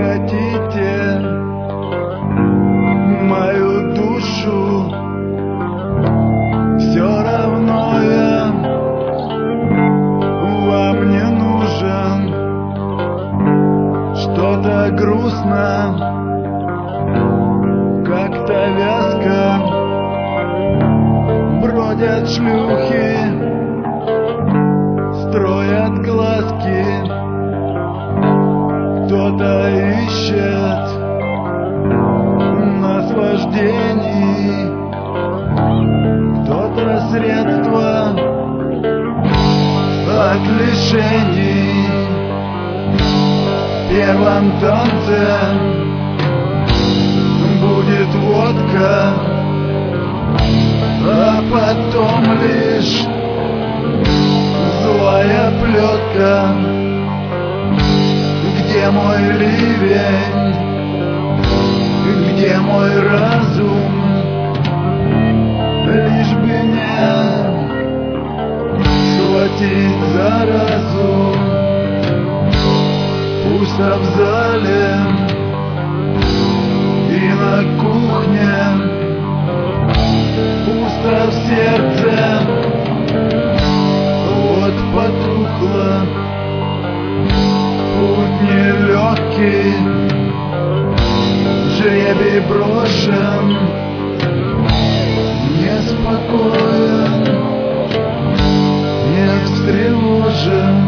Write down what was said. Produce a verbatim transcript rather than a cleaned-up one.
хотите мою душу, все равно я вам не нужен. Что-то грустно, как-то вязко бродят шлюхи, строят глазки. Кто-то ищет наслаждений, кто-то средства от лишений. В первом танце будет водка, а потом лишь злая плетка. Где мой ливень? Где мой разум? Лишь бы не схватить за разум. Пусто в зале и на кухне, пусто в сердце, вот потухло. Путь нелегкий, жребий брошен, неспокоен, не встревожен.